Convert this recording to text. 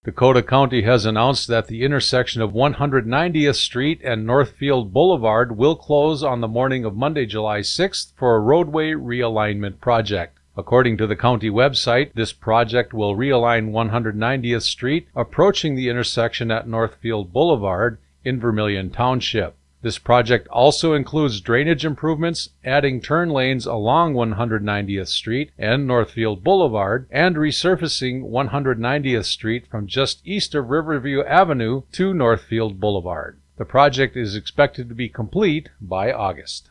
Dakota County has announced that the intersection of 190th Street and Northfield Boulevard will close on the morning of Monday, July 6th for a roadway realignment project. According to the county website, this project will realign 190th Street, approaching the intersection at Northfield Boulevard in Vermilion Township. This project also includes drainage improvements, adding turn lanes along 190th Street and Northfield Boulevard, and resurfacing 190th Street from just east of Riverview Avenue to Northfield Boulevard. The project is expected to be complete by August.